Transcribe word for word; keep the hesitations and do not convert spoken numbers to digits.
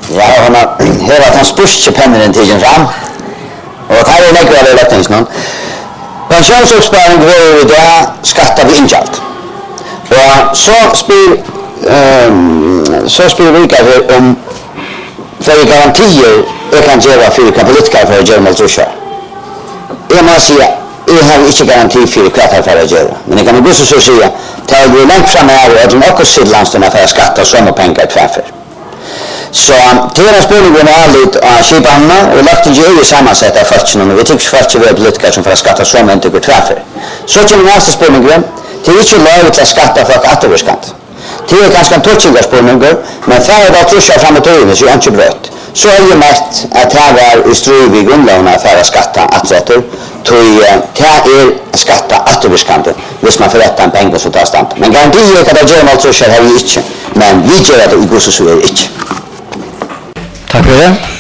Ja, han har hela han spurste pennen tiden fram. Och här är det några relationer. Pensionsuppsparing går ju där skattar vi injalt. Och så spyr um, så spyr vi om för garantier jag kan göra för kapitalister för att göra maltrusha. Jag måste säga jag har inte garanti för kvart för att göra. Men jag kan också så säga tar vi långt fram här och de också sitter landstorna för att skatta såna pengar kvarför. Så till den spårningen är lite av skipanna och lagt ju i sammansätta faktorerna och vi tycker faktiskt vi är politiker som för att skatta såna inte går kvarför. Så kommer nästa spårningen till inte lagligt att skatta för att återskatt. Det är ganska touchiga spårningar men för att trusha fram ett över så inte brött. Så är det mest att det är i strid vid grundlagarna för att skatta atträtter. Tog det är skatta återskatt hvis man förrättar en pengar så tar stant. Men garantier kan det göra något så här vi inte. Men vi gör det i god så är det inte. Tack för det.